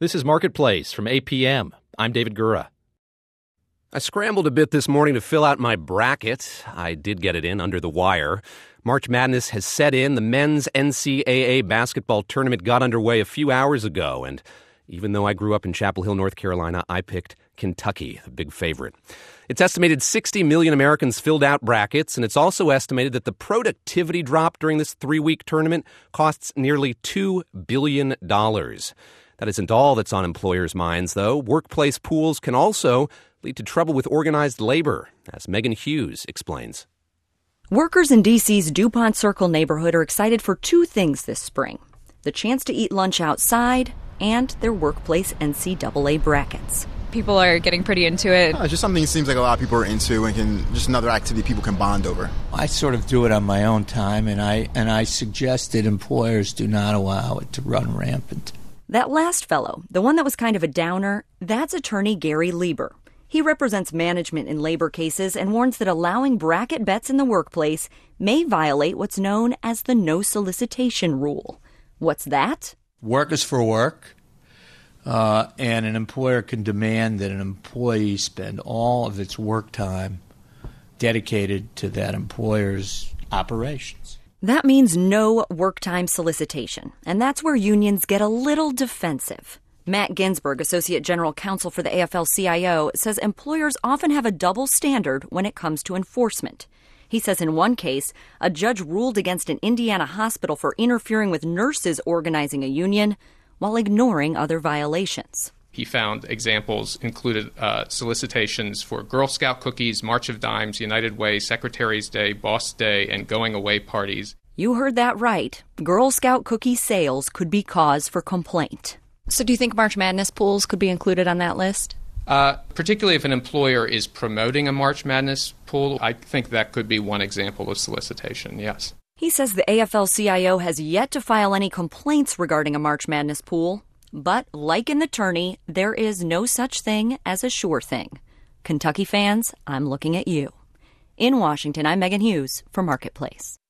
This is Marketplace from APM. I'm David Gura. I scrambled a bit this morning to fill out my bracket. I did get it in under the wire. March Madness has set in. The men's NCAA basketball tournament got underway a few hours ago, and even though I grew up in Chapel Hill, North Carolina, I picked Kentucky, the big favorite. It's estimated 60 million Americans filled out brackets, and it's also estimated that the productivity drop during this 3-week tournament costs nearly $2 billion. That isn't all that's on employers' minds, though. Workplace pools can also lead to trouble with organized labor, as Megan Hughes explains. Workers in D.C.'s DuPont Circle neighborhood are excited for two things this spring: the chance to eat lunch outside and their workplace NCAA brackets. People are getting pretty into it. It's just something it seems like a lot of people are into and just another activity people can bond over. I sort of do it on my own time, and I suggest that employers do not allow it to run rampant. That last fellow, the one that was kind of a downer, that's attorney Gary Lieber. He represents management in labor cases and warns that allowing bracket bets in the workplace may violate what's known as the no solicitation rule. What's that? Work is for work, and an employer can demand that an employee spend all of its work time dedicated to that employer's operations. That means no work time solicitation, and that's where unions get a little defensive. Matt Ginsberg, Associate General Counsel for the AFL-CIO, says employers often have a double standard when it comes to enforcement. He says in one case, a judge ruled against an Indiana hospital for interfering with nurses organizing a union while ignoring other violations. He found examples included solicitations for Girl Scout cookies, March of Dimes, United Way, Secretary's Day, Boss Day, and going away parties. You heard that right. Girl Scout cookie sales could be cause for complaint. So do you think March Madness pools could be included on that list? Particularly if an employer is promoting a March Madness pool, I think that could be one example of solicitation, yes. He says the AFL-CIO has yet to file any complaints regarding a March Madness pool. But like in the tourney, there is no such thing as a sure thing. Kentucky fans, I'm looking at you. In Washington, I'm Megan Hughes for Marketplace.